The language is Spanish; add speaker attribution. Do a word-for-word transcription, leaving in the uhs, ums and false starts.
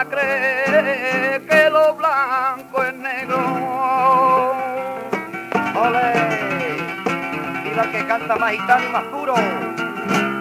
Speaker 1: a creer que lo blanco es negro.
Speaker 2: ¡Ole! ¡Viva el que canta más gitano y más puro!